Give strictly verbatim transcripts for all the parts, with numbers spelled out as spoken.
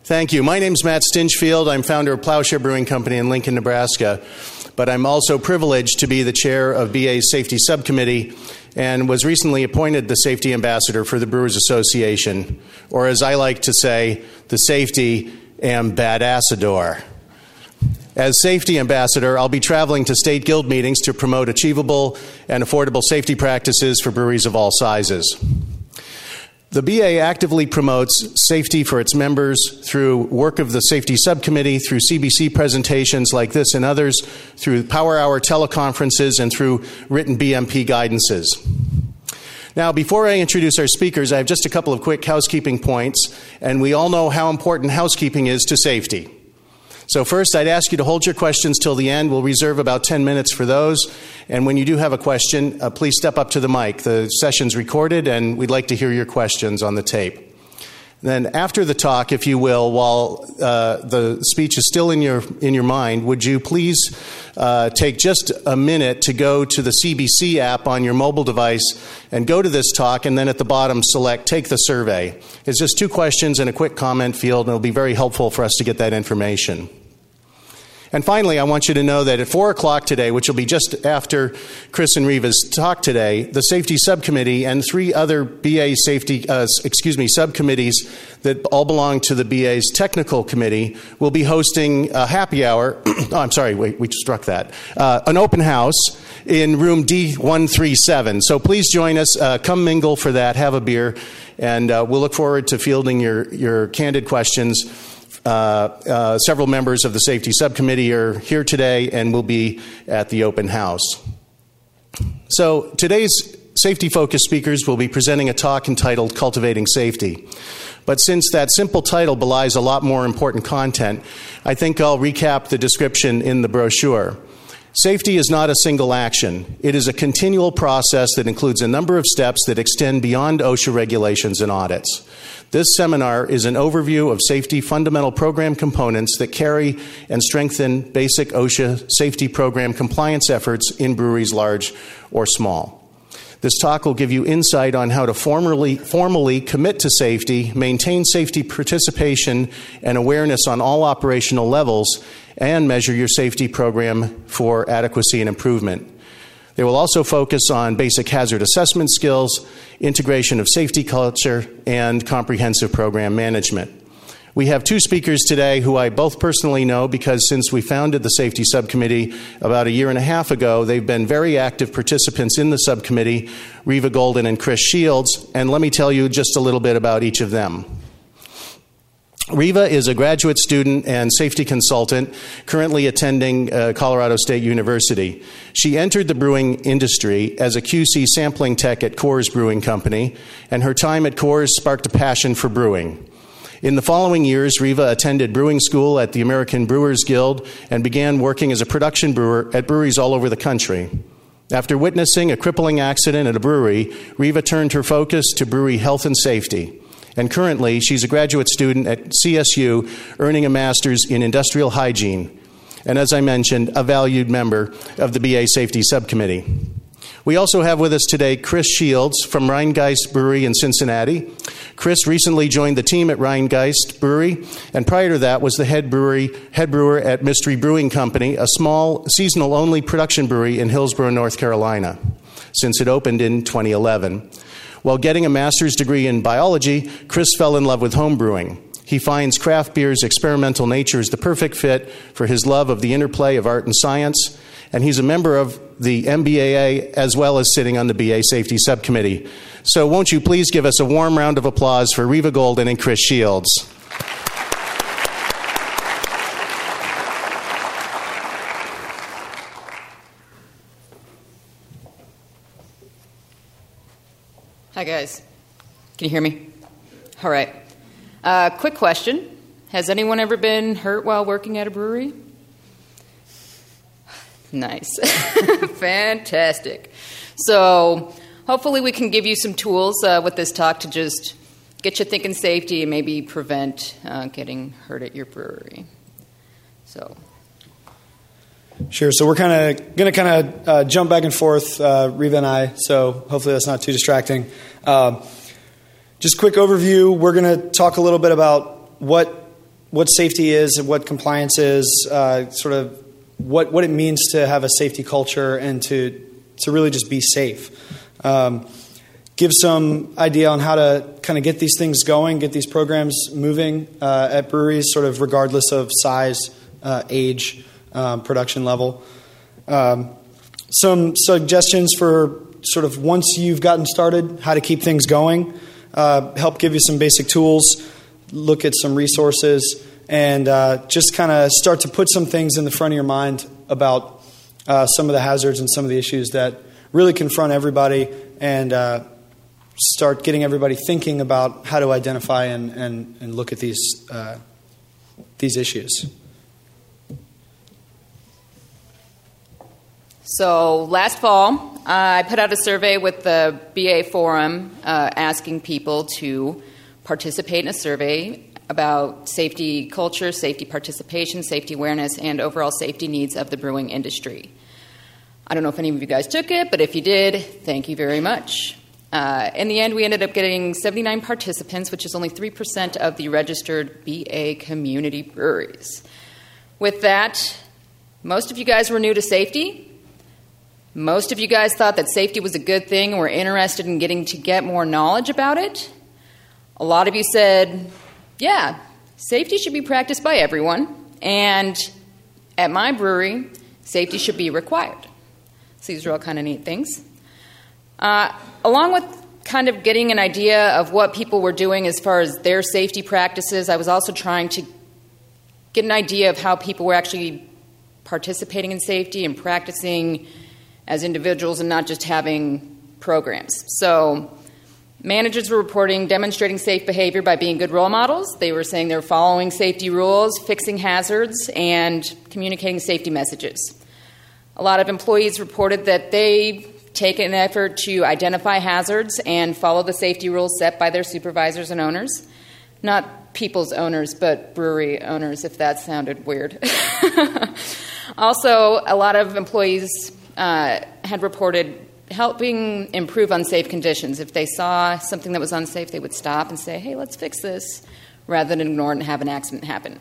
Thank you. My name's Matt Stinchfield. I'm founder of Plowshare Brewing Company in Lincoln, Nebraska. But I'm also privileged to be the chair of B A's Safety Subcommittee and was recently appointed the Safety Ambassador for the Brewers Association, or as I like to say, the Safety Ambassador. As Safety Ambassador, I'll be traveling to state guild meetings to promote achievable and affordable safety practices for breweries of all sizes. The B A actively promotes safety for its members through work of the Safety Subcommittee, through C B C presentations like this and others, through Power Hour teleconferences, and through written B M P guidances. Now, before I introduce our speakers, I have just a couple of quick housekeeping points, and we all know how important housekeeping is to safety. So first, I'd ask you to hold your questions till the end. We'll reserve about ten minutes for those. And when you do have a question, uh, please step up to the mic. The session's recorded, and we'd like to hear your questions on the tape. Then after the talk, if you will, while uh, the speech is still in your in your mind, would you please uh, take just a minute to go to the C B C app on your mobile device and go to this talk, and then at the bottom select Take the Survey. It's just two questions and a quick comment field, and it'll be very helpful for us to get that information. And finally, I want you to know that at four o'clock today, which will be just after Chris and Riva's talk today, the Safety Subcommittee and three other B A safety, uh, excuse me, subcommittees that all belong to the B A's technical committee will be hosting a happy hour. oh, I'm sorry, wait, we struck that. Uh, an open house in room D one thirty-seven. So please join us. Uh, come mingle for that. Have a beer. And uh, we'll look forward to fielding your, your candid questions. Uh, uh, several members of the Safety Subcommittee are here today and will be at the open house. So today's safety-focused speakers will be presenting a talk entitled Cultivating Safety. But since that simple title belies a lot more important content, I think I'll recap the description in the brochure. Safety is not a single action. It is a continual process that includes a number of steps that extend beyond OSHA regulations and audits. This seminar is an overview of safety fundamental program components that carry and strengthen basic OSHA safety program compliance efforts in breweries large or small. This talk will give you insight on how to formally, formally commit to safety, maintain safety participation and awareness on all operational levels, and measure your safety program for adequacy and improvement. They will also focus on basic hazard assessment skills, integration of safety culture, and comprehensive program management. We have two speakers today who I both personally know because since we founded the Safety Subcommittee about a year and a half ago, they've been very active participants in the subcommittee, Riva Golden and Chris Shields, and let me tell you just a little bit about each of them. Riva is a graduate student and safety consultant currently attending uh, Colorado State University. She entered the brewing industry as a Q C sampling tech at Coors Brewing Company, and her time at Coors sparked a passion for brewing. In the following years, Riva attended brewing school at the American Brewers Guild and began working as a production brewer at breweries all over the country. After witnessing a crippling accident at a brewery, Riva turned her focus to brewery health and safety. And currently, she's a graduate student at C S U, earning a master's in industrial hygiene. And as I mentioned, a valued member of the B A Safety Subcommittee. We also have with us today Chris Shields from Rhinegeist Brewery in Cincinnati. Chris recently joined the team at Rhinegeist Brewery, and prior to that was the head brewery, head brewer at Mystery Brewing Company, a small, seasonal-only production brewery in Hillsborough, North Carolina, since it opened in twenty eleven. While getting a master's degree in biology, Chris fell in love with home brewing. He finds craft beer's experimental nature is the perfect fit for his love of the interplay of art and science, and he's a member of the M B A A as well as sitting on the B A Safety Subcommittee. So won't you please give us a warm round of applause for Riva Golden and Chris Shields. Hi, guys. Can you hear me? All right. Uh, quick question. Has anyone ever been hurt while working at a brewery? Nice. Fantastic. So hopefully we can give you some tools uh, with this talk to just get you thinking safety and maybe prevent uh, getting hurt at your brewery. So... Sure. So we're kind of going to kind of uh, jump back and forth, uh, Riva and I, so hopefully that's not too distracting. Uh, just quick overview, we're going to talk a little bit about what what safety is and what compliance is, uh, sort of what, what it means to have a safety culture and to, to really just be safe. Um, give some idea on how to kind of get these things going, get these programs moving uh, at breweries, sort of regardless of size, uh, age, um, production level. Um, some suggestions for sort of once you've gotten started, how to keep things going, uh, help give you some basic tools, look at some resources, and uh, just kind of start to put some things in the front of your mind about uh, some of the hazards and some of the issues that really confront everybody, and uh, start getting everybody thinking about how to identify and, and, and look at these uh, these issues. So last fall, uh, I put out a survey with the B A Forum uh, asking people to participate in a survey about safety culture, safety participation, safety awareness, and overall safety needs of the brewing industry. I don't know if any of you guys took it, but if you did, thank you very much. Uh, in the end, we ended up getting seventy-nine participants, which is only three percent of the registered B A community breweries. With that, most of you guys were new to safety. Most of you guys thought that safety was a good thing and were interested in getting to get more knowledge about it. A lot of you said, yeah, safety should be practiced by everyone, and at my brewery, safety should be required. So these are all kind of neat things. Uh, along with kind of getting an idea of what people were doing as far as their safety practices, I was also trying to get an idea of how people were actually participating in safety and practicing as individuals and not just having programs. So managers were reporting demonstrating safe behavior by being good role models. They were saying they were following safety rules, fixing hazards, and communicating safety messages. A lot of employees reported that they take an effort to identify hazards and follow the safety rules set by their supervisors and owners. Not people's owners, but brewery owners, if that sounded weird. Also, a lot of employees uh, had reported helping improve unsafe conditions. If they saw something that was unsafe, they would stop and say, hey, let's fix this, rather than ignore it and have an accident happen.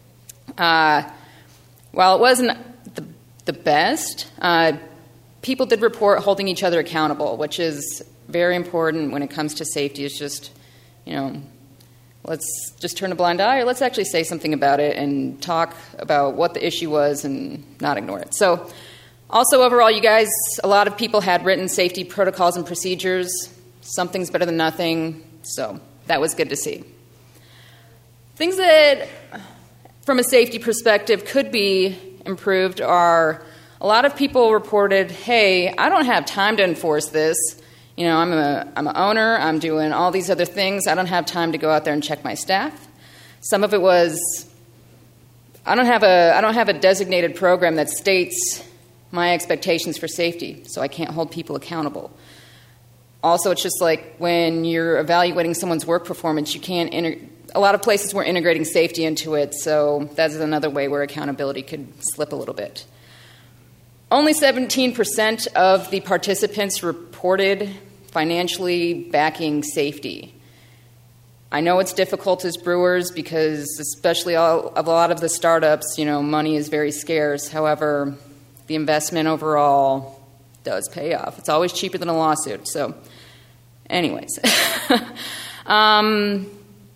Uh, while it wasn't the, the best, uh, people did report holding each other accountable, which is very important when it comes to safety. It's just, you know, let's just turn a blind eye, or let's actually say something about it and talk about what the issue was and not ignore it. So also overall, you guys, a lot of people had written safety protocols and procedures. Something's better than nothing, so that was good to see. Things that, from a safety perspective, could be improved are a lot of people reported, hey, I don't have time to enforce this. You know, I'm a I'm an owner. I'm doing all these other things. I don't have time to go out there and check my staff. Some of it was, I don't have a I don't have a designated program that states my expectations for safety, so I can't hold people accountable. Also, it's just like when you're evaluating someone's work performance, you can't. Inter- a lot of places we're integrating safety into it, so that's another way where accountability could slip a little bit. Only seventeen percent of the participants reported financially backing safety. I know it's difficult as brewers because, especially all, of a lot of the startups, you know, money is very scarce. However, the investment overall does pay off. It's always cheaper than a lawsuit. So, anyways. um,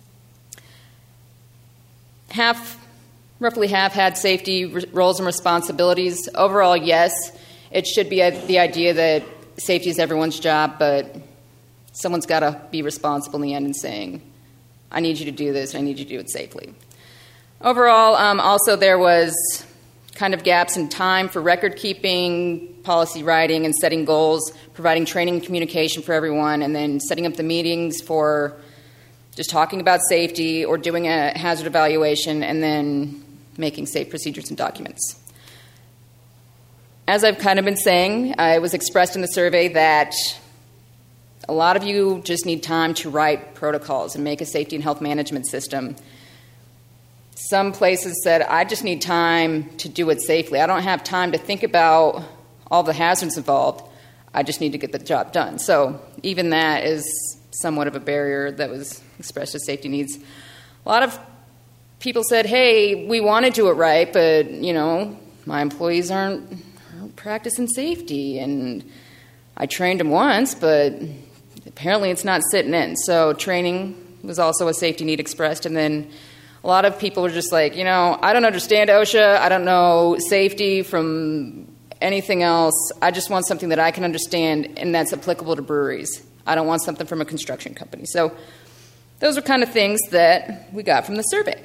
half, roughly half had safety r- roles and responsibilities. Overall, yes, it should be a, the idea that safety is everyone's job, but someone's got to be responsible in the end and saying, I need you to do this, and I need you to do it safely. Overall, um, also there was kind of gaps in time for record keeping, policy writing, and setting goals, providing training and communication for everyone, and then setting up the meetings for just talking about safety or doing a hazard evaluation, and then making safe procedures and documents. As I've kind of been saying, it was expressed in the survey that a lot of you just need time to write protocols and make a safety and health management system. Some places said, I just need time to do it safely. I don't have time to think about all the hazards involved. I just need to get the job done. So even that is somewhat of a barrier that was expressed as safety needs. A lot of people said, hey, we want to do it right, but, you know, my employees aren't, aren't practicing safety. And I trained them once, but apparently it's not sitting in. So training was also a safety need expressed. And then a lot of people were just like, you know, I don't understand OSHA. I don't know safety from anything else. I just want something that I can understand and that's applicable to breweries. I don't want something from a construction company. So those are kind of things that we got from the survey.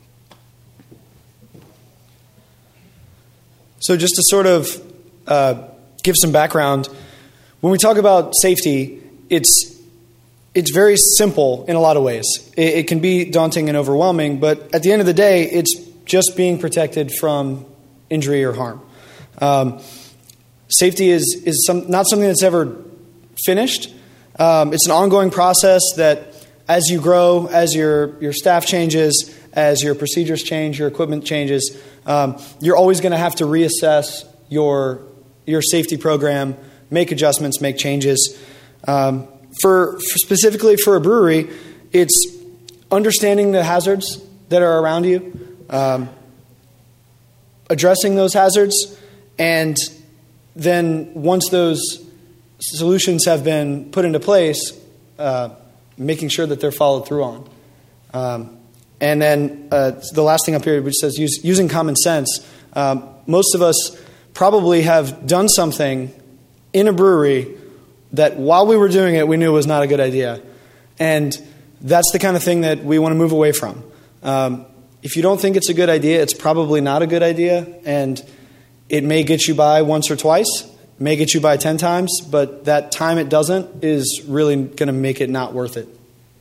So just to sort of uh, give some background, when we talk about safety, it's it's very simple in a lot of ways. It, it can be daunting and overwhelming, but at the end of the day, it's just being protected from injury or harm. Um, safety is is some, not something that's ever finished. Um, it's an ongoing process that, as you grow, as your your staff changes, as your procedures change, your equipment changes, um, you're always going to have to reassess your your safety program, make adjustments, make changes. Um, for, for specifically for a brewery, it's understanding the hazards that are around you, um, addressing those hazards, and then once those solutions have been put into place, uh, making sure that they're followed through on. Um, and then uh, the last thing up here, which says use, using common sense. Um, most of us probably have done something in a brewery that while we were doing it, we knew was not a good idea. And that's the kind of thing that we want to move away from. Um, if you don't think it's a good idea, it's probably not a good idea. And it may get you by once or twice, may get you by ten times, but that time it doesn't is really going to make it not worth it.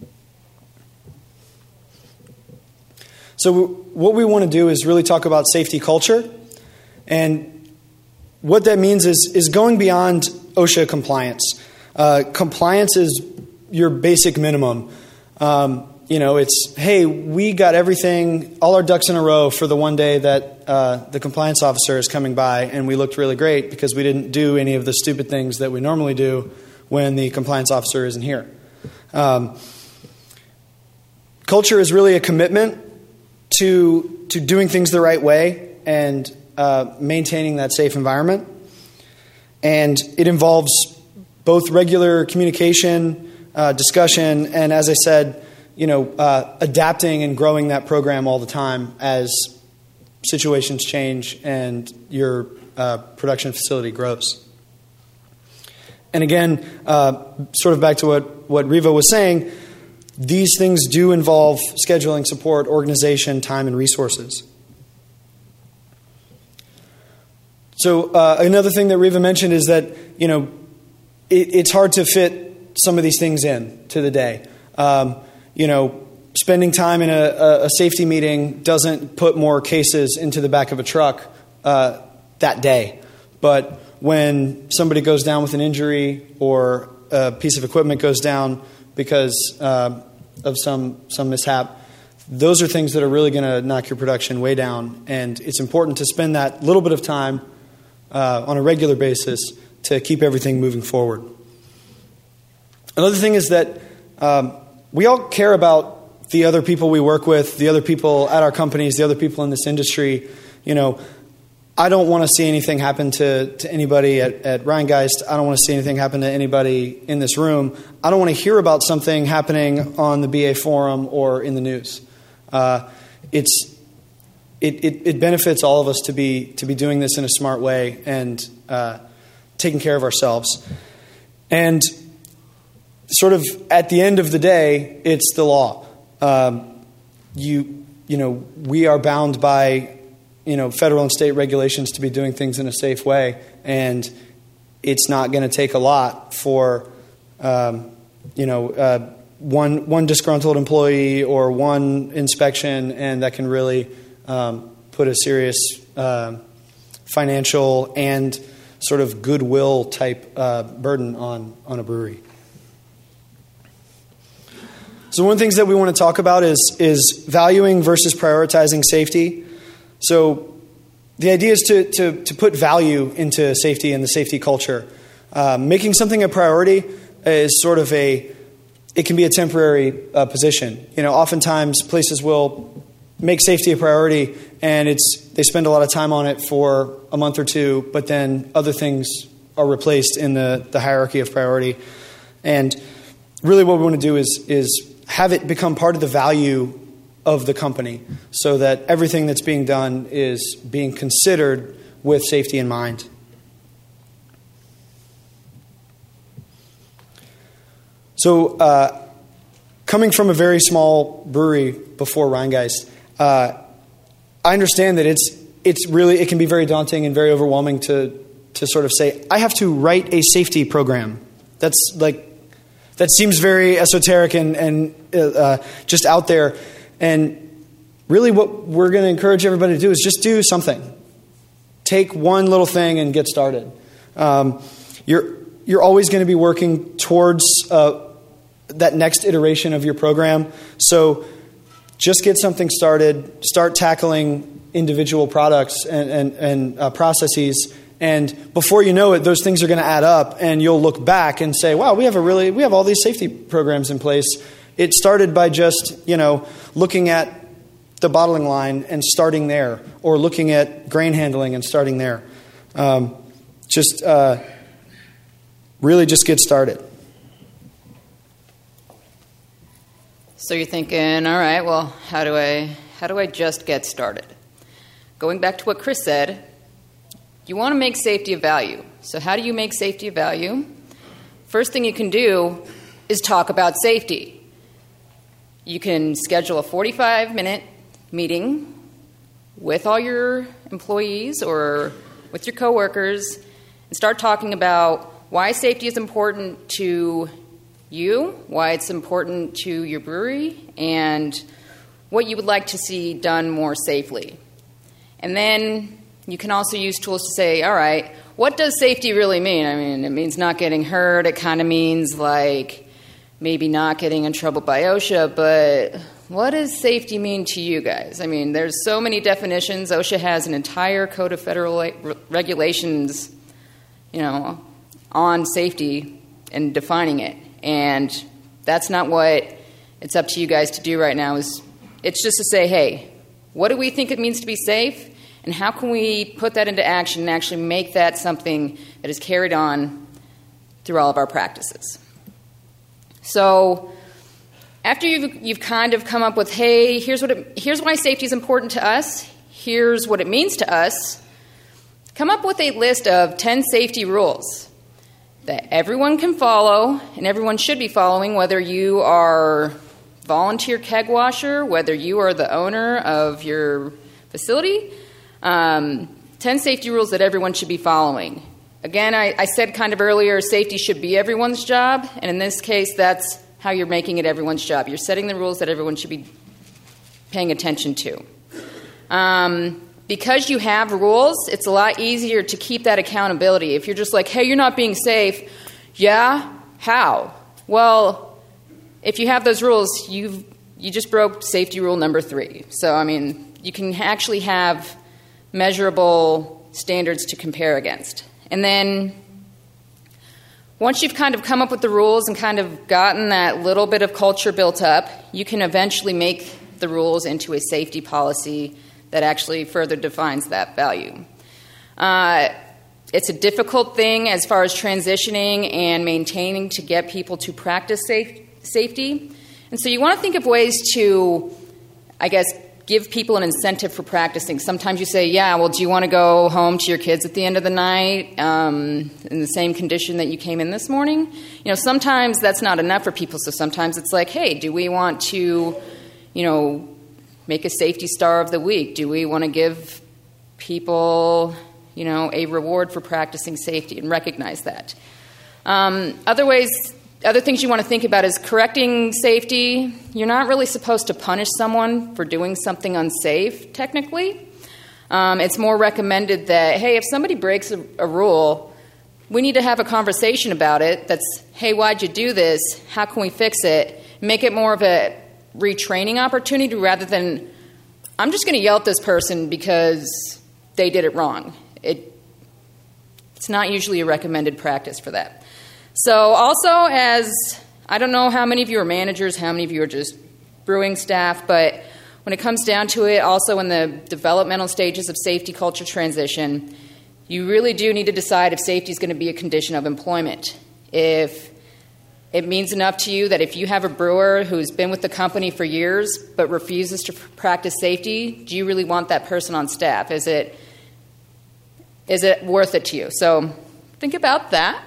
So what we want to do is really talk about safety culture. And what that means is, is going beyond OSHA compliance. Uh, compliance is your basic minimum. Um, you know, it's, hey, we got everything, all our ducks in a row for the one day that uh, the compliance officer is coming by, and we looked really great because we didn't do any of the stupid things that we normally do when the compliance officer isn't here. Um, culture is really a commitment to to doing things the right way and uh, maintaining that safe environment. And it involves both regular communication, uh, discussion, and as I said, you know, uh, adapting and growing that program all the time as situations change and your uh, production facility grows. And again, uh, sort of back to what, what Riva was saying, these things do involve scheduling, support, organization, time, and resources. So uh, another thing that Riva mentioned is that, you know, it, it's hard to fit some of these things in to the day. Um, you know, spending time in a, a safety meeting doesn't put more cases into the back of a truck uh, that day. But when somebody goes down with an injury or a piece of equipment goes down because uh, of some some mishap, those are things that are really going to knock your production way down. And it's important to spend that little bit of time uh, on a regular basis to keep everything moving forward. Another thing is that um, we all care about the other people we work with, the other people at our companies, the other people in this industry. You know, I don't want to see anything happen to, to anybody at, at Rheingeist. I don't want to see anything happen to anybody in this room. I don't want to hear about something happening on the B A forum or in the news. Uh, it's it, it, it benefits all of us to be to be doing this in a smart way and uh, taking care of ourselves. And sort of at the end of the day, it's the law. Um, you you know we are bound by you know federal and state regulations to be doing things in a safe way, and it's not going to take a lot for um, you know uh, one one disgruntled employee or one inspection, and that can really um, put a serious uh, financial and sort of goodwill type uh, burden on on a brewery. So one of the things that we want to talk about is is valuing versus prioritizing safety. So the idea is to to, to put value into safety and the safety culture. Uh, making something a priority is sort of a, it can be a temporary uh, position. You know, oftentimes places will make safety a priority, and it's they spend a lot of time on it for a month or two, but then other things are replaced in the, the hierarchy of priority. And really what we want to do is is have it become part of the value of the company so that everything that's being done is being considered with safety in mind. So uh, coming from a very small brewery before Rhinegeist, uh, I understand that it's it's really it can be very daunting and very overwhelming to to sort of say, I have to write a safety program. That's like that seems very esoteric and and uh, just out there. And really, what we're going to encourage everybody to do is just do something. Take one little thing and get started. Um, you're you're always going to be working towards uh, that next iteration of your program. So just get something started. Start tackling individual products and and, and uh, processes. And before you know it, those things are going to add up, and you'll look back and say, "Wow, we have a really we have all these safety programs in place." It started by just you know looking at the bottling line and starting there, or looking at grain handling and starting there. Um, just uh, really just get started. So you're thinking, all right, well, how do I how do I just get started? Going back to what Chris said, you want to make safety a value. So how do you make safety a value? First thing you can do is talk about safety. You can schedule a forty-five minute meeting with all your employees or with your coworkers and start talking about why safety is important to you, why it's important to your brewery, and what you would like to see done more safely. And then you can also use tools to say, all right, what does safety really mean? I mean, it means not getting hurt. It kind of means like maybe not getting in trouble by OSHA, but what does safety mean to you guys? I mean, there's so many definitions. OSHA has an entire code of federal re- regulations, you know, on safety and defining it. And that's not what it's up to you guys to do right now. Is it's just to say, hey, what do we think it means to be safe? And how can we put that into action and actually make that something that is carried on through all of our practices? So after you've, you've kind of come up with, hey, here's what it, here's why safety is important to us, here's what it means to us, come up with a list of ten safety rules that everyone can follow and everyone should be following, whether you are volunteer keg washer, whether you are the owner of your facility. Um, ten safety rules that everyone should be following. Again, I, I said kind of earlier, safety should be everyone's job, and in this case, that's how you're making it everyone's job. You're setting the rules that everyone should be paying attention to. Um, because you have rules, it's a lot easier to keep that accountability. If you're just like, hey, you're not being safe, yeah, how? Well, if you have those rules, you've you just broke safety rule number three. So, I mean, you can actually have measurable standards to compare against. And then once you've kind of come up with the rules and kind of gotten that little bit of culture built up, you can eventually make the rules into a safety policy that actually further defines that value. Uh, it's a difficult thing as far as transitioning and maintaining to get people to practice safe, safety. And so you want to think of ways to, I guess, give people an incentive for practicing. Sometimes you say, yeah, well, do you want to go home to your kids at the end of the night um, in the same condition that you came in this morning? You know, sometimes that's not enough for people. So sometimes it's like, hey, do we want to, you know, make a safety star of the week? Do we want to give people, you know, a reward for practicing safety and recognize that? Um, other ways, other things you want to think about is correcting safety. You're not really supposed to punish someone for doing something unsafe, technically. Um, it's more recommended that, hey, if somebody breaks a, a rule, we need to have a conversation about it. That's, hey, why'd you do this? How can we fix it? Make it more of a retraining opportunity rather than, I'm just going to yell at this person because they did it wrong. It, it's not usually a recommended practice for that. So also, as I don't know how many of you are managers, how many of you are just brewing staff, but when it comes down to it, also in the developmental stages of safety culture transition, you really do need to decide if safety is going to be a condition of employment. If it means enough to you that if you have a brewer who's been with the company for years but refuses to practice safety, do you really want that person on staff? Is it is it worth it to you? So think about that.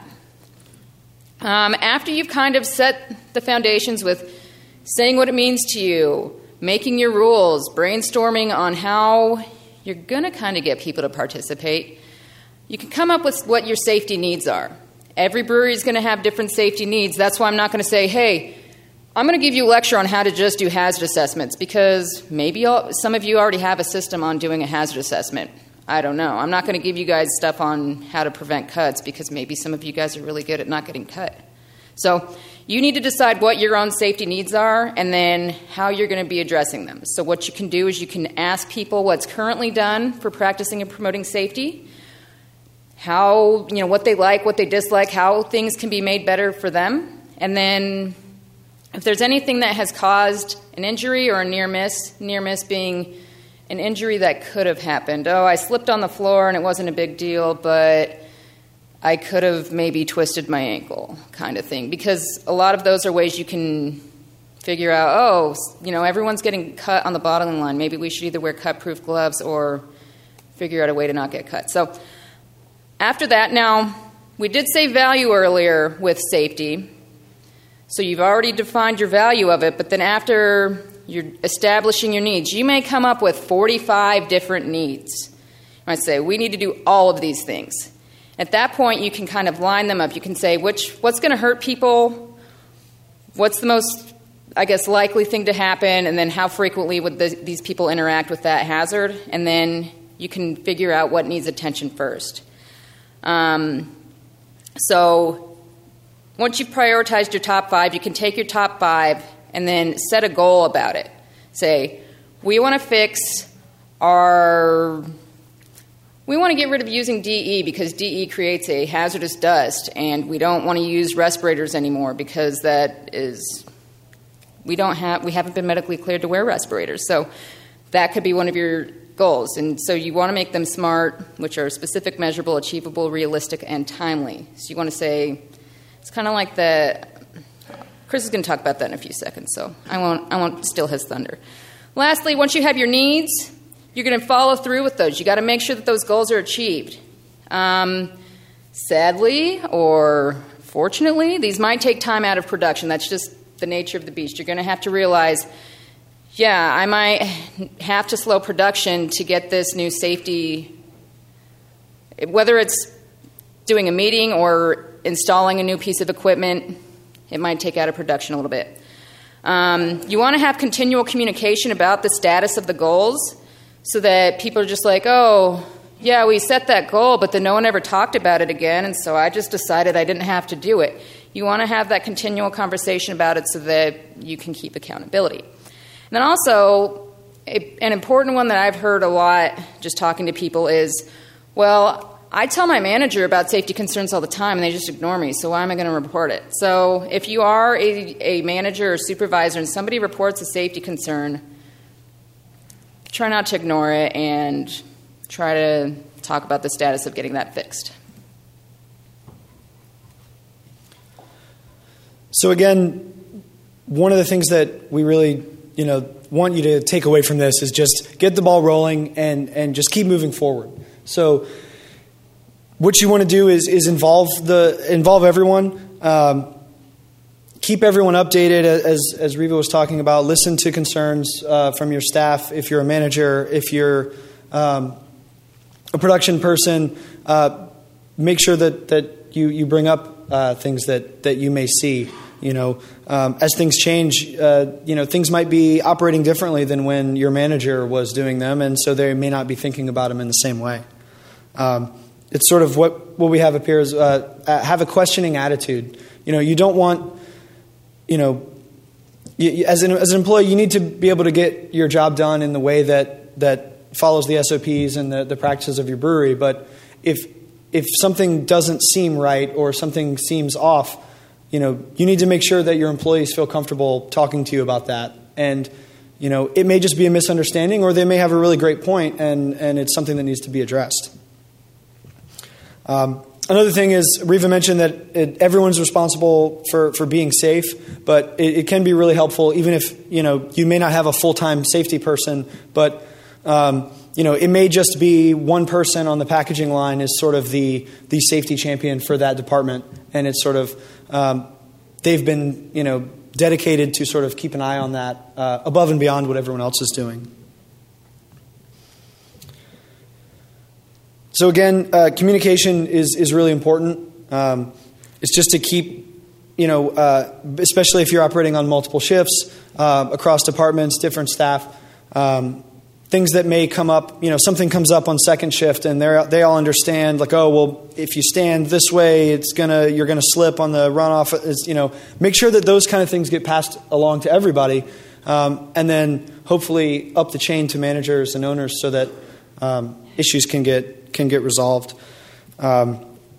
Um, after you've kind of set the foundations with saying what it means to you, making your rules, brainstorming on how you're going to kind of get people to participate, you can come up with what your safety needs are. Every brewery is going to have different safety needs. That's why I'm not going to say, hey, I'm going to give you a lecture on how to just do hazard assessments, because maybe all, some of you already have a system on doing a hazard assessment. I don't know. I'm not going to give you guys stuff on how to prevent cuts, because maybe some of you guys are really good at not getting cut. So you need to decide what your own safety needs are and then how you're going to be addressing them. So what you can do is you can ask people what's currently done for practicing and promoting safety, how, you know, what they like, what they dislike, how things can be made better for them. And then if there's anything that has caused an injury or a near miss, near miss being an injury that could have happened. Oh, I slipped on the floor and it wasn't a big deal, but I could have maybe twisted my ankle, kind of thing. Because a lot of those are ways you can figure out, oh, you know, everyone's getting cut on the bottling line. Maybe we should either wear cut-proof gloves or figure out a way to not get cut. So after that, now, we did say value earlier with safety. So you've already defined your value of it, but then after you're establishing your needs, you may come up with forty-five different needs. You might say, we need to do all of these things. At that point, you can kind of line them up. You can say, which what's going to hurt people, what's the most, I guess, likely thing to happen, and then how frequently would the, these people interact with that hazard, and then you can figure out what needs attention first. Um, so once you've prioritized your top five, you can take your top five and then set a goal about it. Say, we want to fix our... We want to get rid of using D E because D E creates a hazardous dust, and we don't want to use respirators anymore because that is... We don't have... We haven't been medically cleared to wear respirators. So that could be one of your goals. And so you want to make them SMART, which are specific, measurable, achievable, realistic, and timely. So you want to say... It's kind of like the... Chris is going to talk about that in a few seconds, so I won't, I won't steal his thunder. Lastly, once you have your needs, you're going to follow through with those. You got to make sure that those goals are achieved. Um, sadly, or fortunately, these might take time out of production. That's just the nature of the beast. You're going to have to realize, yeah, I might have to slow production to get this new safety, whether it's doing a meeting or installing a new piece of equipment. It might take out of production a little bit. Um, you want to have continual communication about the status of the goals so that people are just like, oh, yeah, we set that goal, but then no one ever talked about it again, and so I just decided I didn't have to do it. You want to have that continual conversation about it so that you can keep accountability. And then also, a, an important one that I've heard a lot just talking to people is, well, I tell my manager about safety concerns all the time, and they just ignore me, so why am I going to report it? So if you are a, a manager or supervisor and somebody reports a safety concern, try not to ignore it and try to talk about the status of getting that fixed. So again, one of the things that we really, you know, want you to take away from this is just get the ball rolling and, and just keep moving forward. So what you want to do is is involve the involve everyone, um, keep everyone updated as as Riva was talking about. Listen to concerns uh, from your staff. If you're a manager, if you're um, a production person, uh, make sure that, that you you bring up uh, things that, that you may see. You know, um, as things change, uh, you know, things might be operating differently than when your manager was doing them, and so they may not be thinking about them in the same way. Um, It's sort of what, what we have up here is uh, have a questioning attitude. You know, you don't want, you know, you, you, as an as an employee, you need to be able to get your job done in the way that that follows the S O Ps and the, the practices of your brewery. But if if something doesn't seem right or something seems off, you know, you need to make sure that your employees feel comfortable talking to you about that. And you know, it may just be a misunderstanding, or they may have a really great point, and, and it's something that needs to be addressed. Um, another thing is, Riva mentioned that it, everyone's responsible for, for being safe, but it, it can be really helpful, even if, you know, you may not have a full-time safety person, but, um, you know, it may just be one person on the packaging line is sort of the, the safety champion for that department, and it's sort of, um, they've been, you know, dedicated to sort of keep an eye on that uh, above and beyond what everyone else is doing. So again, uh, communication is, is really important. Um, it's just to keep, you know, uh, especially if you're operating on multiple shifts, uh, across departments, different staff, um, things that may come up, you know, something comes up on second shift and they they all understand, like, oh, well, if you stand this way, it's gonna you're gonna slip on the runoff. It's, you know, make sure that those kind of things get passed along to everybody, um, and then hopefully up the chain to managers and owners so that um, issues can get can get resolved. Um,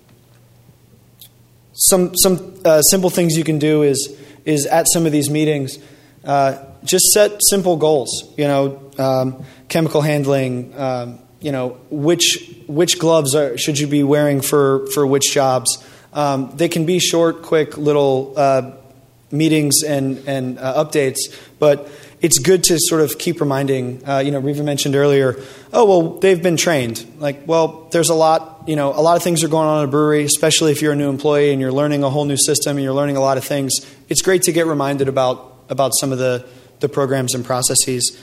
some some uh, simple things you can do is is at some of these meetings, uh, just set simple goals. You know. Um, chemical handling, um, you know, which which gloves are, should you be wearing for, for which jobs. Um, they can be short, quick, little uh, meetings and, and uh, updates, but it's good to sort of keep reminding, uh, you know, Riva mentioned earlier, oh, well, they've been trained. Like, well, there's a lot, you know, a lot of things are going on in a brewery, especially if you're a new employee and you're learning a whole new system and you're learning a lot of things. It's great to get reminded about, about some of the, the programs and processes.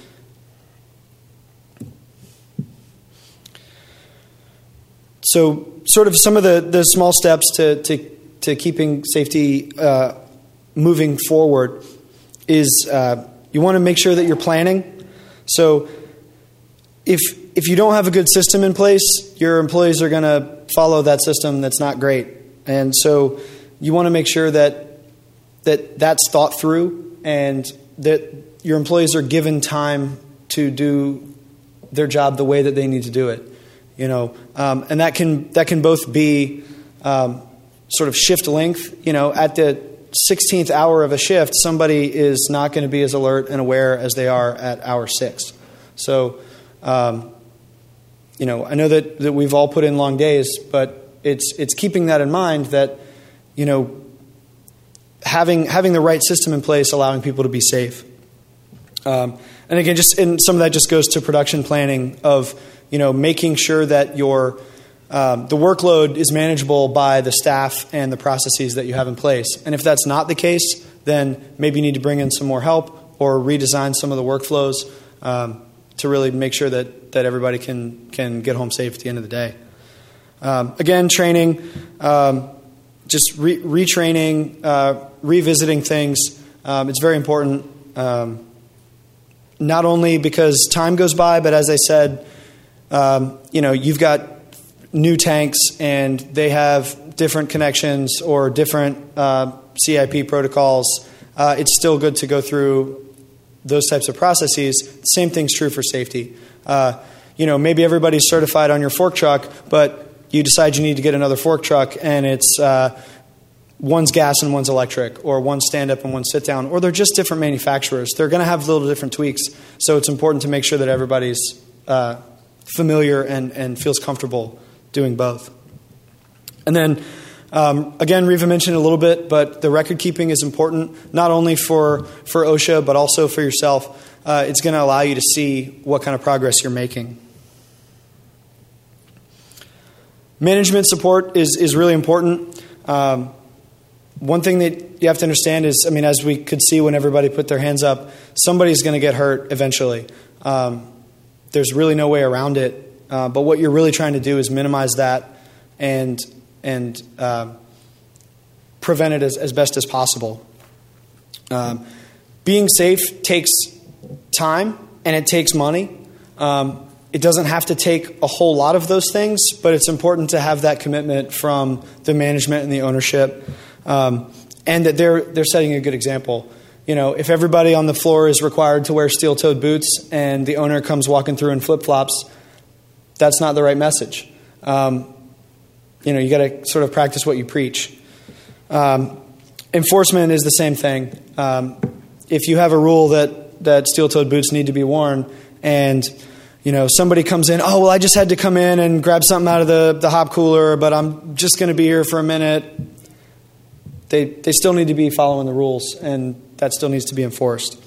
So sort of some of the, the small steps to, to, to keeping safety uh, moving forward is uh, you want to make sure that you're planning. So if if you don't have a good system in place, your employees are going to follow that system that's not great. And so you want to make sure that that that's thought through and that your employees are given time to do their job the way that they need to do it. You know, um, and that can that can both be um, sort of shift length. You know, at the sixteenth hour of a shift, somebody is not going to be as alert and aware as they are at hour six. So, um, you know, I know that, that we've all put in long days, but it's it's keeping that in mind that, you know, having having the right system in place, allowing people to be safe. Um, and again, just and some of that just goes to production planning of, you know, making sure that your um, the workload is manageable by the staff and the processes that you have in place. And if that's not the case, then maybe you need to bring in some more help or redesign some of the workflows um, to really make sure that, that everybody can can get home safe at the end of the day. Um, again, training, um, just re- retraining, uh, revisiting things. Um, it's very important, um, not only because time goes by, but as I said, Um, you know, you've got new tanks and they have different connections or different uh, C I P protocols. Uh, it's still good to go through those types of processes. Same thing's true for safety. Uh, you know, maybe everybody's certified on your fork truck, but you decide you need to get another fork truck and it's uh, one's gas and one's electric, or one's stand-up and one's sit-down, or they're just different manufacturers. They're going to have little different tweaks. So it's important to make sure that everybody's uh, familiar and, and feels comfortable doing both. And then, um, again, Riva mentioned it a little bit, but the record keeping is important, not only for, for OSHA, but also for yourself. Uh, it's going to allow you to see what kind of progress you're making. Management support is, is really important. Um, one thing that you have to understand is, I mean, as we could see when everybody put their hands up, somebody's going to get hurt eventually. Um, There's really no way around it. Uh, but what you're really trying to do is minimize that and and uh, prevent it as, as best as possible. Um, being safe takes time and it takes money. Um, it doesn't have to take a whole lot of those things, but it's important to have that commitment from the management and the ownership, um, and that they're they're setting a good example. You know, if everybody on the floor is required to wear steel-toed boots and the owner comes walking through in flip-flops, that's not the right message. Um, you know, you got to sort of practice what you preach. Um, enforcement is the same thing. Um, if you have a rule that that steel-toed boots need to be worn, and you know, somebody comes in, oh, well, I just had to come in and grab something out of the, the hop cooler, but I'm just going to be here for a minute. They they still need to be following the rules, and that still needs to be enforced.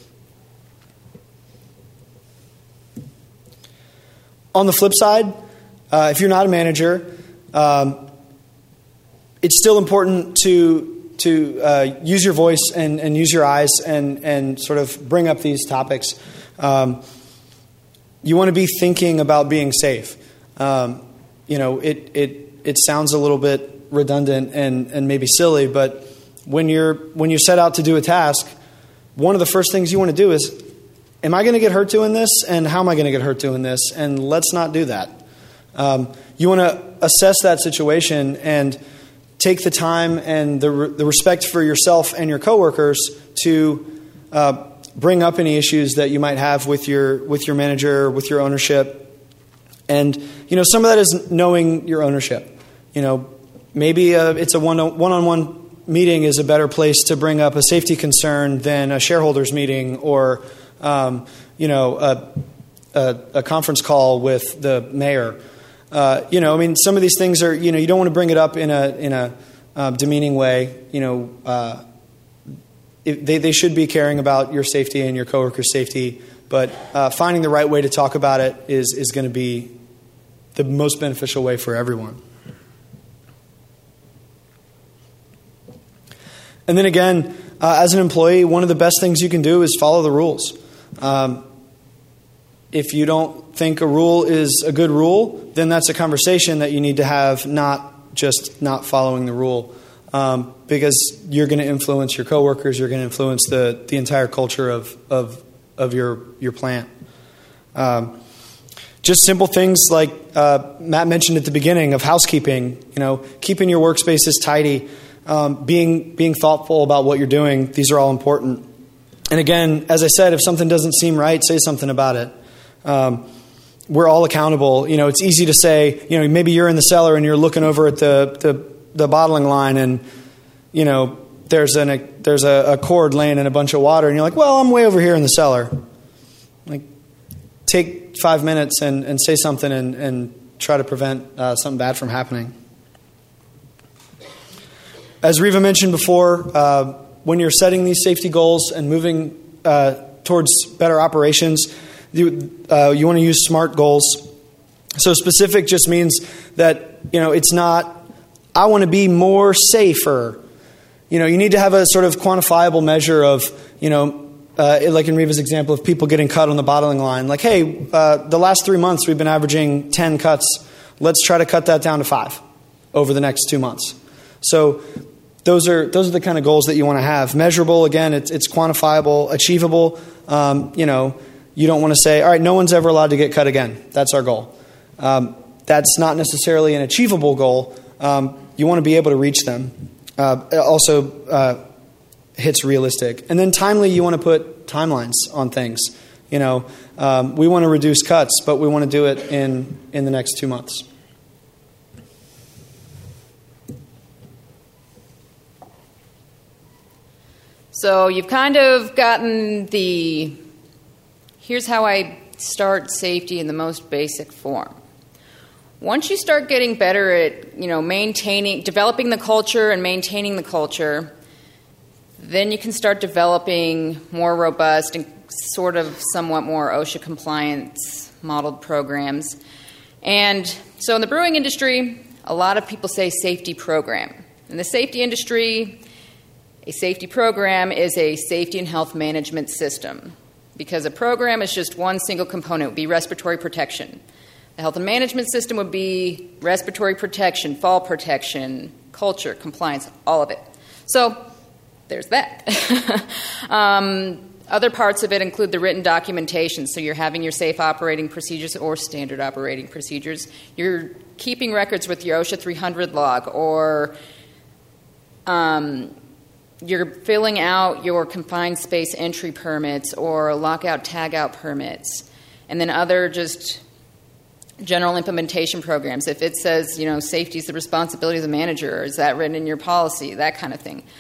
On the flip side, uh, if you're not a manager, um, it's still important to to uh, use your voice and, and use your eyes and, and sort of bring up these topics. Um, You want to be thinking about being safe. Um, you know, it, it it sounds a little bit redundant and, and maybe silly, but when you're when you set out to do a task, one of the first things you want to do is, am I going to get hurt doing this, and how am I going to get hurt doing this? And let's not do that. Um, you want to assess that situation and take the time and the the respect for yourself and your coworkers to Uh, bring up any issues that you might have with your with your manager, with your ownership. And, you know, some of that is knowing your ownership. You know, maybe uh, it's a one, one-on-one meeting is a better place to bring up a safety concern than a shareholders meeting or, um, you know, a, a, a conference call with the mayor. Uh, you know, I mean, some of these things are, you know, you don't want to bring it up in a, in a uh, demeaning way, you know, uh, They, they should be caring about your safety and your coworkers' safety, but uh, finding the right way to talk about it is, is going to be the most beneficial way for everyone. And then again, uh, as an employee, one of the best things you can do is follow the rules. Um, if you don't think a rule is a good rule, then that's a conversation that you need to have, not just not following the rule. Um, because you're going to influence your coworkers, you're going to influence the, the entire culture of of, of your your plant. Um, just simple things like uh, Matt mentioned at the beginning of housekeeping. You know, keeping your workspaces tidy, um, being being thoughtful about what you're doing. These are all important. And again, as I said, if something doesn't seem right, say something about it. Um, we're all accountable. You know, it's easy to say. You know, maybe you're in the cellar and you're looking over at the the the bottling line, and you know there's an a, there's a, a cord laying in a bunch of water, and you're like, well, I'm way over here in the cellar. Like, take five minutes and, and say something and, and try to prevent uh, something bad from happening. As Riva mentioned before, uh, when you're setting these safety goals and moving uh, towards better operations, you uh, you want to use SMART goals. So specific just means that you know it's not, I want to be more safer. You know, you need to have a sort of quantifiable measure of, you know, uh, like in Riva's example of people getting cut on the bottling line. Like, hey, uh, the last three months we've been averaging ten cuts. Let's try to cut that down to five over the next two months. So those are those are the kind of goals that you want to have. Measurable, again, it's, it's quantifiable, achievable. Um, you know, you don't want to say, all right, no one's ever allowed to get cut again. That's our goal. Um, that's not necessarily an achievable goal. Um, You want to be able to reach them. Uh, it also uh, hits realistic. And then timely, you want to put timelines on things. You know, um, we want to reduce cuts, but we want to do it in, in the next two months. So you've kind of gotten the, here's how I start safety in the most basic form. Once you start getting better at, you know, maintaining, developing the culture and maintaining the culture, then you can start developing more robust and sort of somewhat more OSHA compliance modeled programs. And so in the brewing industry, a lot of people say safety program. In the safety industry, a safety program is a safety and health management system, because a program is just one single component. It would be respiratory protection. The health and management system would be respiratory protection, fall protection, culture, compliance, all of it. So there's that. um, other parts of it include the written documentation. So you're having your safe operating procedures or standard operating procedures. You're keeping records with your OSHA three hundred log, or um, you're filling out your confined space entry permits or lockout tagout permits, and then other just general implementation programs. If it says, you know, safety is the responsibility of the manager, or is that written in your policy, that kind of thing.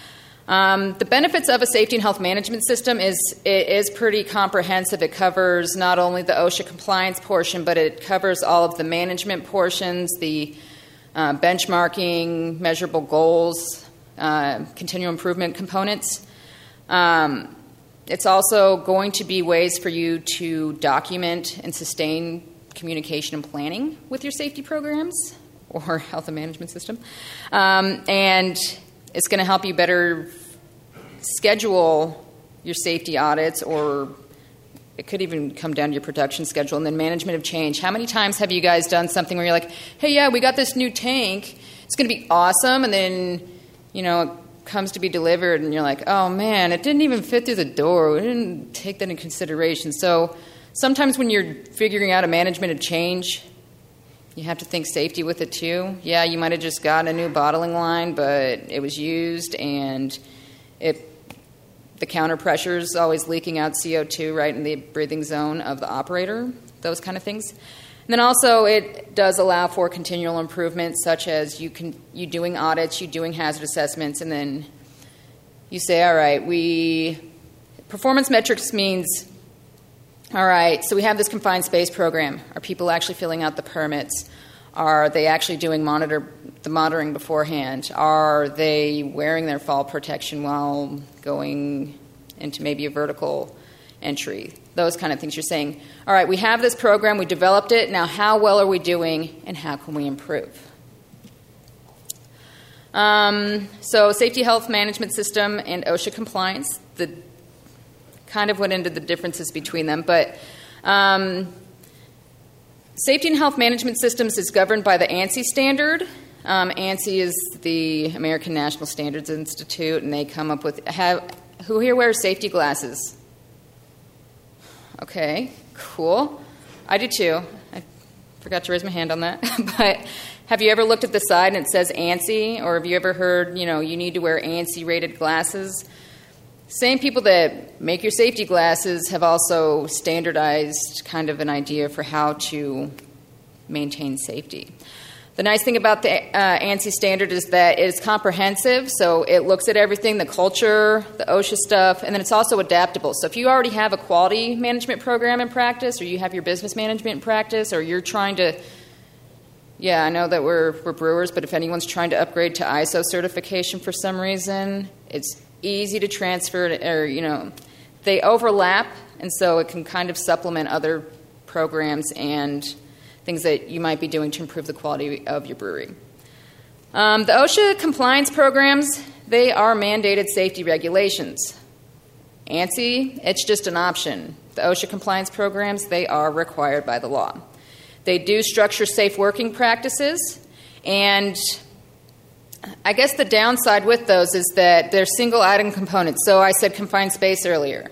Um, the benefits of a safety and health management system is it is pretty comprehensive. It covers not only the OSHA compliance portion, but it covers all of the management portions, the uh, benchmarking, measurable goals, uh, continual improvement components. Um, it's also going to be ways for you to document and sustain communication and planning with your safety programs or health and management system. Um, and it's going to help you better schedule your safety audits, or it could even come down to your production schedule. And then management of change. How many times have you guys done something where you're like, hey, yeah, we got this new tank. It's going to be awesome. And then, you know, it comes to be delivered and you're like, oh, man, it didn't even fit through the door. We didn't take that into consideration. So sometimes when you're figuring out a management of change, you have to think safety with it too. Yeah, you might have just gotten a new bottling line, but it was used and it the counter pressure is always leaking out C O two right in the breathing zone of the operator, those kind of things. And then also it does allow for continual improvement, such as you can you doing audits, you doing hazard assessments, and then you say, all right, we performance metrics means, all right, so we have this confined space program. Are people actually filling out the permits? Are they actually doing monitor the monitoring beforehand? Are they wearing their fall protection while going into maybe a vertical entry? Those kind of things. You're saying, all right, we have this program, we developed it, now how well are we doing and how can we improve? Um, so safety health management system and OSHA compliance, the kind of went into the differences between them, but um, safety and health management systems is governed by the ANSI standard. Um, ANSI is the American National Standards Institute, and they come up with, have, who here wears safety glasses? Okay, cool. I do too. I forgot to raise my hand on that. But have you ever looked at the side and it says ANSI, or have you ever heard, you know, you need to wear ANSI rated glasses? Same people that make your safety glasses have also standardized kind of an idea for how to maintain safety. The nice thing about the uh, ANSI standard is that it is comprehensive, so it looks at everything, the culture, the OSHA stuff, and then it's also adaptable. So if you already have a quality management program in practice, or you have your business management in practice, or you're trying to, yeah, I know that we're, we're brewers, but if anyone's trying to upgrade to I S O certification for some reason, it's easy to transfer, to, or, you know, they overlap, and so it can kind of supplement other programs and things that you might be doing to improve the quality of your brewery. Um, the OSHA compliance programs, they are mandated safety regulations. ANSI, it's just an option. The OSHA compliance programs, they are required by the law. They do structure safe working practices, and I guess the downside with those is that they're single item components. So I said confined space earlier.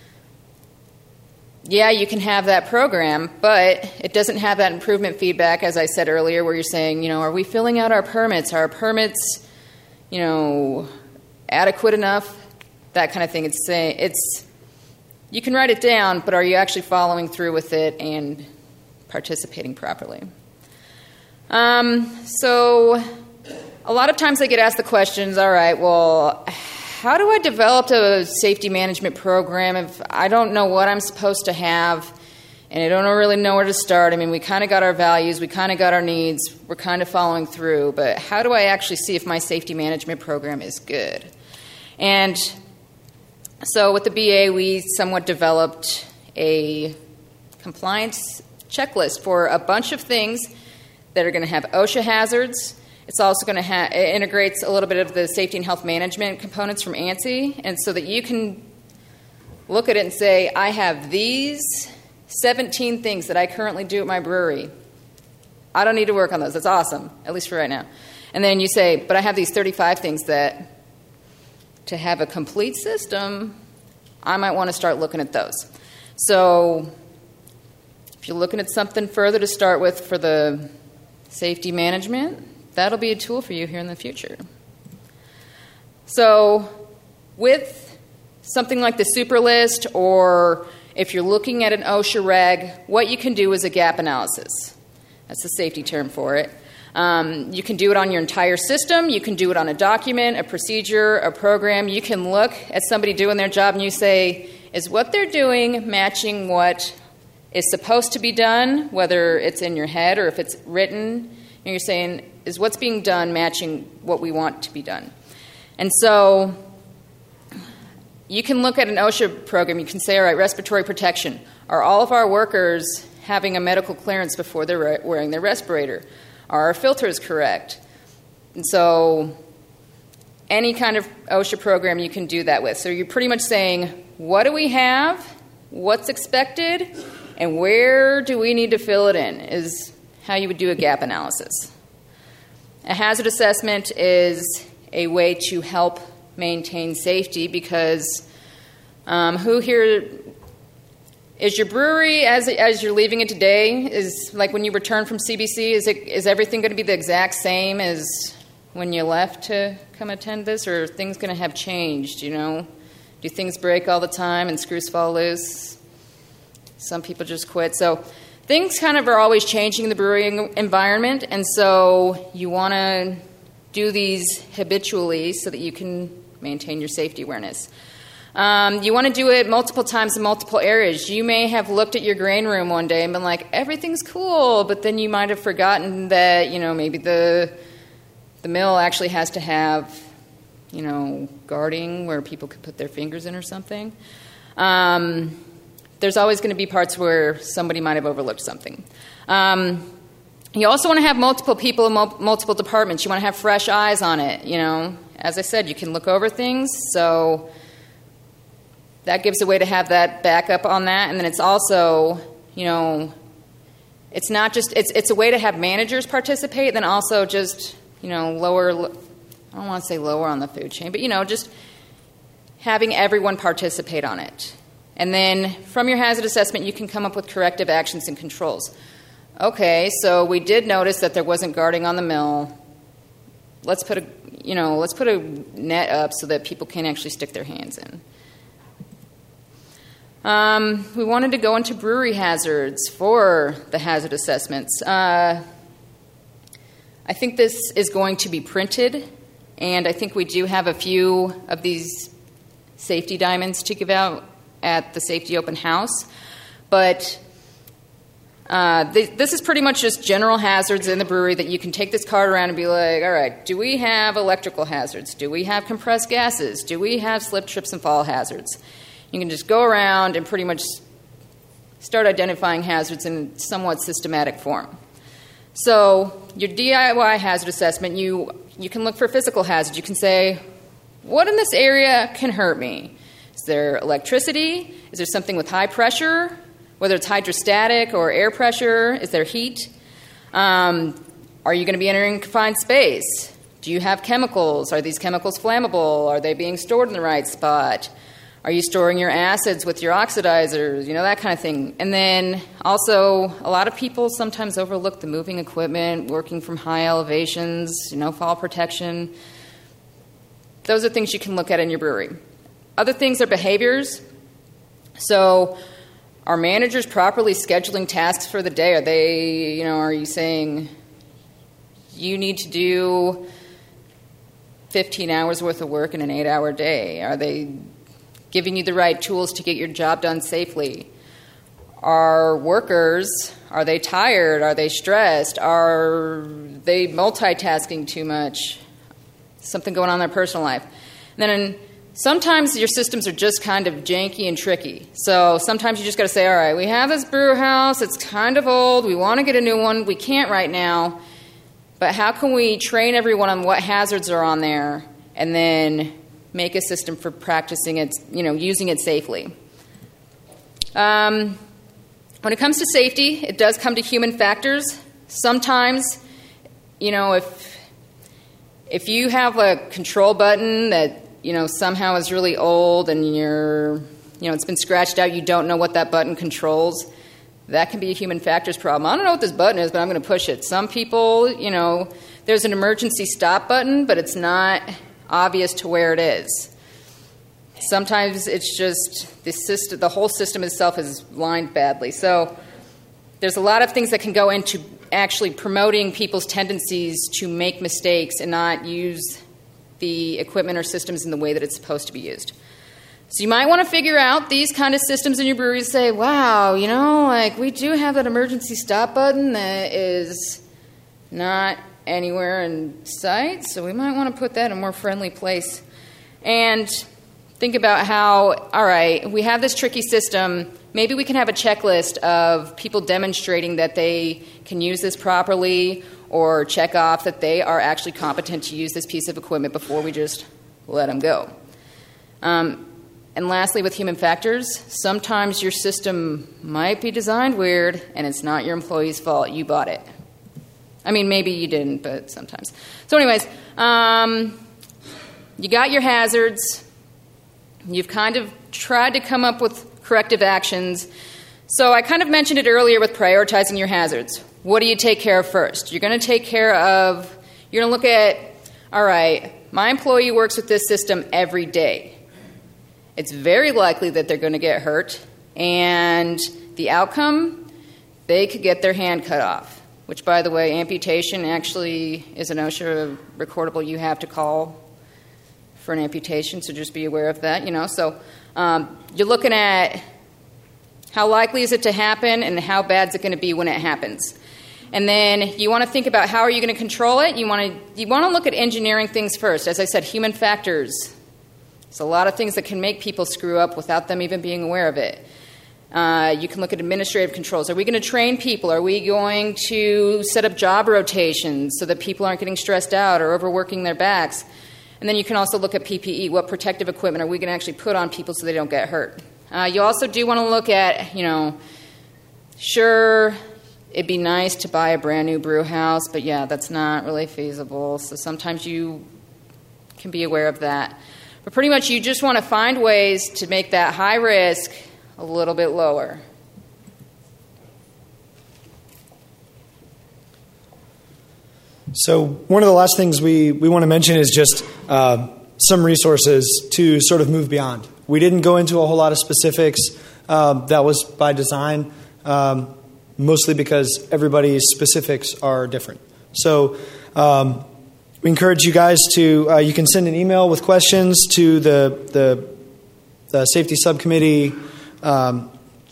Yeah, you can have that program, but it doesn't have that improvement feedback, as I said earlier, where you're saying, you know, are we filling out our permits? Are our permits, you know, adequate enough? That kind of thing. It's saying it's you can write it down, but are you actually following through with it and participating properly? Um, so a lot of times I get asked the questions, all right, well, how do I develop a safety management program if I don't know what I'm supposed to have and I don't really know where to start? I mean, we kind of got our values, we kind of got our needs, we're kind of following through, but how do I actually see if my safety management program is good? And so with the B A, we somewhat developed a compliance checklist for a bunch of things that are going to have OSHA hazards. It's also going to ha- it integrates a little bit of the safety and health management components from ANSI, and so that you can look at it and say, I have these seventeen things that I currently do at my brewery. I don't need to work on those. That's awesome, at least for right now. And then you say, but I have these thirty-five things that, to have a complete system, I might want to start looking at those. So if you're looking at something further to start with for the safety management, that'll be a tool for you here in the future. So with something like the super list, or if you're looking at an OSHA reg, what you can do is a gap analysis. That's the safety term for it. Um, you can do it on your entire system. You can do it on a document, a procedure, a program. You can look at somebody doing their job and you say, is what they're doing matching what is supposed to be done, whether it's in your head or if it's written? And you're saying, is what's being done matching what we want to be done? And so you can look at an OSHA program. You can say, all right, respiratory protection. Are all of our workers having a medical clearance before they're wearing their respirator? Are our filters correct? And so any kind of OSHA program you can do that with. So you're pretty much saying, what do we have? What's expected? And where do we need to fill it in is how you would do a gap analysis. A hazard assessment is a way to help maintain safety because um, who here... Is your brewery, as as you're leaving it today, is like when you return from C B C, is it is everything going to be the exact same as when you left to come attend this, or are things going to have changed, you know? Do things break all the time and screws fall loose? Some people just quit. So things kind of are always changing in the brewing environment, and so you want to do these habitually so that you can maintain your safety awareness. Um, you want to do it multiple times in multiple areas. You may have looked at your grain room one day and been like, everything's cool, but then you might have forgotten that, you know, maybe the the mill actually has to have, you know, guarding where people could put their fingers in or something. Um, there's always going to be parts where somebody might have overlooked something. Um, you also want to have multiple people in mul- multiple departments. You want to have fresh eyes on it, you know. As I said, you can look over things, so that gives a way to have that backup on that. And then it's also, you know, it's not just, it's it's a way to have managers participate, then also just, you know, lower, I don't want to say lower on the food chain, but, you know, just having everyone participate on it. And then from your hazard assessment, you can come up with corrective actions and controls. Okay, so we did notice that there wasn't guarding on the mill. Let's put a, you know, let's put a net up so that people can actually stick their hands in. Um, we wanted to go into brewery hazards for the hazard assessments. Uh, I think this is going to be printed, and I think we do have a few of these safety diamonds to give out at the Safety Open House. But uh, th- this is pretty much just general hazards in the brewery that you can take this card around and be like, all right, do we have electrical hazards? Do we have compressed gases? Do we have slip, trips, and fall hazards? You can just go around and pretty much start identifying hazards in somewhat systematic form. So your D I Y hazard assessment, you, you can look for physical hazards. You can say, what in this area can hurt me? Is there electricity? Is there something with high pressure, whether it's hydrostatic or air pressure? Is there heat? Um, are you going to be entering confined space? Do you have chemicals? Are these chemicals flammable? Are they being stored in the right spot? Are you storing your acids with your oxidizers? You know, that kind of thing. And then also, a lot of people sometimes overlook the moving equipment, working from high elevations, you know, fall protection. Those are things you can look at in your brewery. Other things are behaviors. So, are managers properly scheduling tasks for the day? Are they, you know, are you saying you need to do fifteen hours worth of work in an eight-hour day? Are they giving you the right tools to get your job done safely? Are workers, are they tired? Are they stressed? Are they multitasking too much? Something going on in their personal life. And then in, sometimes your systems are just kind of janky and tricky. So sometimes you just got to say, all right, we have this brew house. It's kind of old. We want to get a new one. We can't right now. But how can we train everyone on what hazards are on there and then make a system for practicing it, you know, using it safely? Um, when it comes to safety, it does come to human factors. Sometimes, you know, if if you have a control button that, you know, somehow is really old and you're, you know, it's been scratched out, you don't know what that button controls, that can be a human factors problem. I don't know what this button is, but I'm going to push it. Some people, you know, there's an emergency stop button, but it's not obvious to where it is. Sometimes it's just the system, the whole system itself is lined badly. So there's a lot of things that can go into actually promoting people's tendencies to make mistakes and not use the equipment or systems in the way that it's supposed to be used. So you might want to figure out these kind of systems in your brewery to say, wow, you know, like we do have that emergency stop button that is not anywhere in sight, so we might want to put that in a more friendly place. And think about how, all right, we have this tricky system. Maybe we can have a checklist of people demonstrating that they can use this properly or check off that they are actually competent to use this piece of equipment before we just let them go. Um, and lastly, with human factors, sometimes your system might be designed weird and it's not your employee's fault. You bought it. I mean, maybe you didn't, but sometimes. So anyways, um, you got your hazards. You've kind of tried to come up with corrective actions. So I kind of mentioned it earlier with prioritizing your hazards. What do you take care of first? You're going to take care of, you're going to look at, all right, my employee works with this system every day. It's very likely that they're going to get hurt. And the outcome, they could get their hand cut off. Which, by the way, amputation actually is an OSHA recordable you have to call for an amputation, so just be aware of that, you know. So um, you're looking at how likely is it to happen and how bad is it going to be when it happens. And then you want to think about how are you going to control it. You want to you want to look at engineering things first. As I said, human factors. There's a lot of things that can make people screw up without them even being aware of it. Uh, you can look at administrative controls. Are we going to train people? Are we going to set up job rotations so that people aren't getting stressed out or overworking their backs? And then you can also look at P P E. What protective equipment are we going to actually put on people so they don't get hurt? Uh, you also do want to look at, you know, sure, it'd be nice to buy a brand new brew house, but yeah, that's not really feasible. So sometimes you can be aware of that. But pretty much you just want to find ways to make that high risk a little bit lower. So one of the last things we, we want to mention is just uh, some resources to sort of move beyond. We didn't go into a whole lot of specifics. Um, that was by design, um, mostly because everybody's specifics are different. So um, we encourage you guys to, uh, you can send an email with questions to the, the, the safety subcommittee um,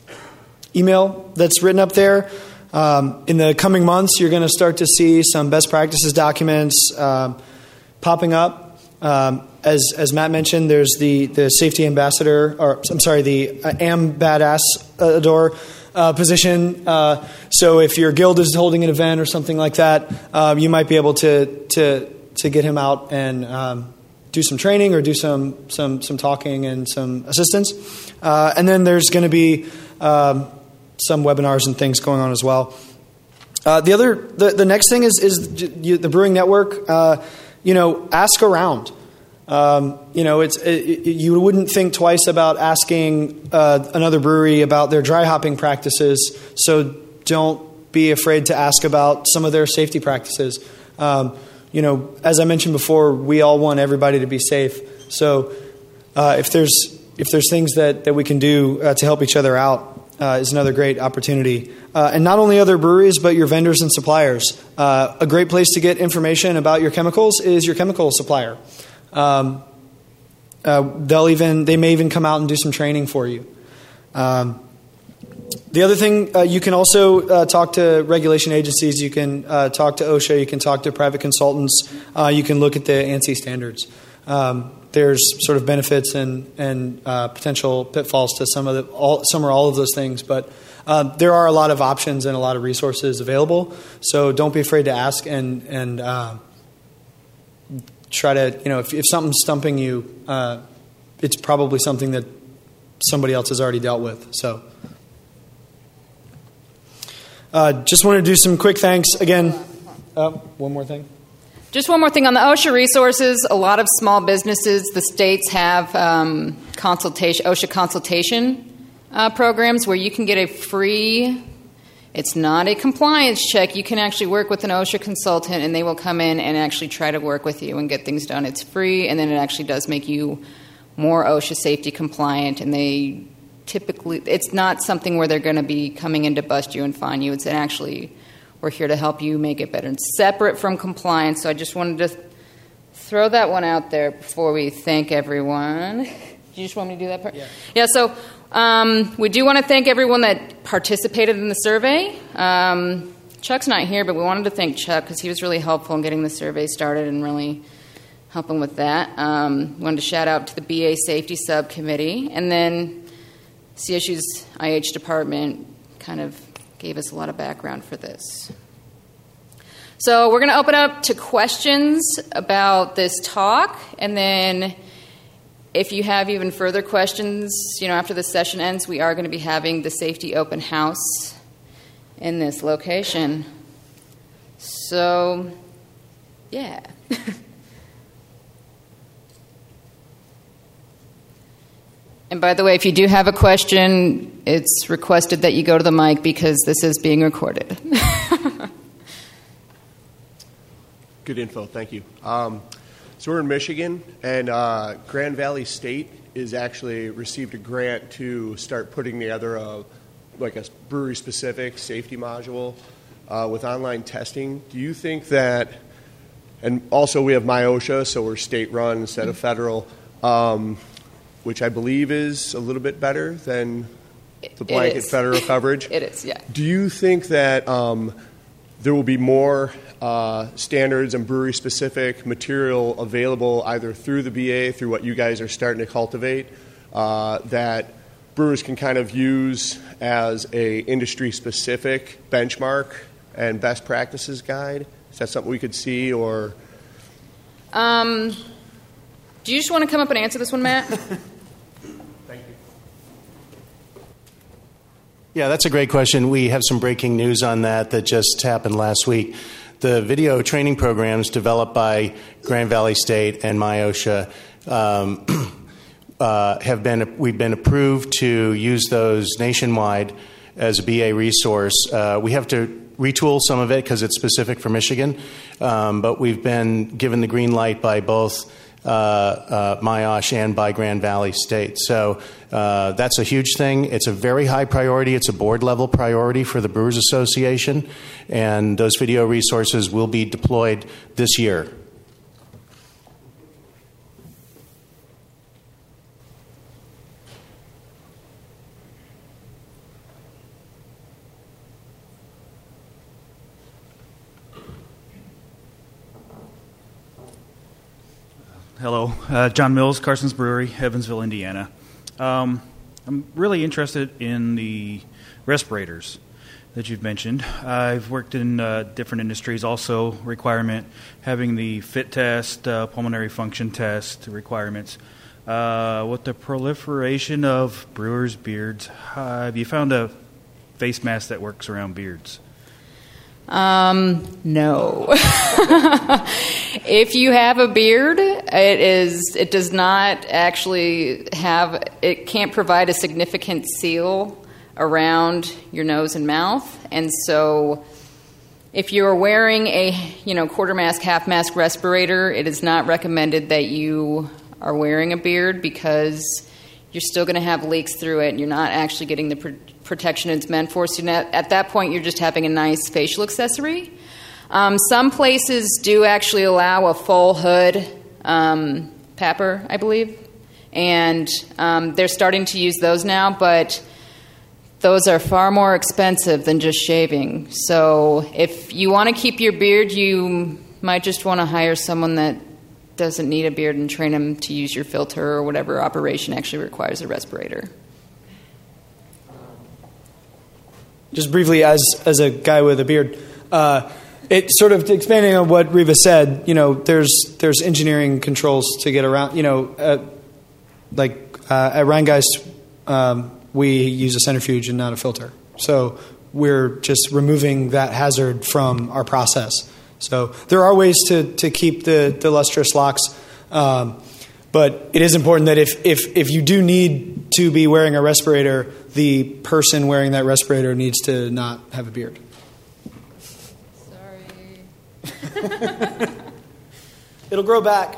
email that's written up there. Um, in the coming months, you're going to start to see some best practices documents um, popping up. Um, as as Matt mentioned, there's the, the safety ambassador, or I'm sorry, the uh, Am Badass Adore uh, position. Uh, so if your guild is holding an event or something like that, um, you might be able to to to get him out and um, do some training or do some some some talking and some assistance. Uh, and then there's going to be um, some webinars and things going on as well. Uh, the other, the, the next thing is is the Brewing Network. Uh, you know, ask around. Um, you know, it's it, you wouldn't think twice about asking uh, another brewery about their dry hopping practices. So don't be afraid to ask about some of their safety practices. Um, you know, as I mentioned before, we all want everybody to be safe. So uh, if there's if there's things that, that we can do uh, to help each other out, Uh, is another great opportunity. Uh, and not only other breweries, but your vendors and suppliers. Uh, a great place to get information about your chemicals is your chemical supplier. Um, uh, they'll even they may even come out and do some training for you. Um, the other thing, uh, you can also uh, talk to regulation agencies. You can uh, talk to OSHA. You can talk to private consultants. Uh, you can look at the ANSI standards. Um, There's sort of benefits and and uh, potential pitfalls to some of the all, some or all of those things, but uh, there are a lot of options and a lot of resources available. So don't be afraid to ask and and uh, try to you know if, if something's stumping you, uh, it's probably something that somebody else has already dealt with. So uh, just want to do some quick thanks again. Uh, one more thing. Just one more thing on the OSHA resources. A lot of small businesses, the states have um, consultation, OSHA consultation uh, programs where you can get a free, it's not a compliance check. You can actually work with an OSHA consultant and they will come in and actually try to work with you and get things done. It's free, and then it actually does make you more OSHA safety compliant. And they typically, it's not something where they're going to be coming in to bust you and fine you. It's actually we're here to help you make it better. It's separate from compliance, so I just wanted to throw that one out there before we thank everyone. Do you just want me to do that part? Yeah. Yeah, so um, we do want to thank everyone that participated in the survey. Um, Chuck's not here, but we wanted to thank Chuck because he was really helpful in getting the survey started and really helping with that. Um, wanted to shout out to the B A Safety Subcommittee, and then C S U's I H department kind of gave us a lot of background for this. So we're going to open up to questions about this talk, and then if you have even further questions, you know, after the session ends, we are going to be having the safety open house in this location. So, yeah. And by the way, if you do have a question, it's requested that you go to the mic because this is being recorded. Good info, thank you. Um, so we're in Michigan, and uh, Grand Valley State is actually received a grant to start putting together a like a brewery-specific safety module uh, with online testing. Do you think that, and also we have MyOSHA, so we're state-run instead of federal, um, which I believe is a little bit better than the blanket federal coverage. It is, yeah. Do you think that um, there will be more uh, standards and brewery-specific material available either through the B A, through what you guys are starting to cultivate, uh, that brewers can kind of use as a industry-specific benchmark and best practices guide? Is that something we could see, or? Um, do you just want to come up and answer this one, Matt? Thank you. Yeah, that's a great question. We have some breaking news on that that just happened last week. The video training programs developed by Grand Valley State and MyOSHA um, uh, have been we've been approved to use those nationwide as a B A resource. Uh, we have to retool some of it because it's specific for Michigan, um, but we've been given the green light by both uh, uh, MyOSH and by Grand Valley State. So uh, that's a huge thing. It's a very high priority. It's a board-level priority for the Brewers Association, and those video resources will be deployed this year. Hello, uh, John Mills, Carson's Brewery, Evansville, Indiana. Um, I'm really interested in the respirators that you've mentioned. I've worked in uh, different industries, also requirement, having the fit test, uh, pulmonary function test requirements. Uh, with the proliferation of brewers' beards, uh, have you found a face mask that works around beards? Um, no. If you have a beard, it is it does not actually have it can't provide a significant seal around your nose and mouth. And so if you're wearing a, you know, quarter mask, half mask respirator, it is not recommended that you are wearing a beard because you're still going to have leaks through it and you're not actually getting the pr- protection it's meant for. So at, at that point, you're just having a nice facial accessory. Um, some places do actually allow a full hood um, papper, I believe, and um, they're starting to use those now, but those are far more expensive than just shaving. So if you want to keep your beard, you might just want to hire someone that doesn't need a beard and train them to use your filter or whatever operation actually requires a respirator. Just briefly, as as a guy with a beard, uh, it sort of expanding on what Riva said. You know, there's there's engineering controls to get around. You know, uh, like uh, at Rheingeist, um, we use a centrifuge and not a filter, so we're just removing that hazard from our process. So there are ways to to keep the the lustrous locks. Um, But it is important that if, if, if you do need to be wearing a respirator, the person wearing that respirator needs to not have a beard. Sorry. It'll grow back.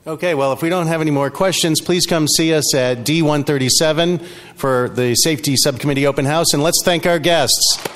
Okay, well, if we don't have any more questions, please come see us at D one thirty-seven for the Safety Subcommittee Open House, and let's thank our guests.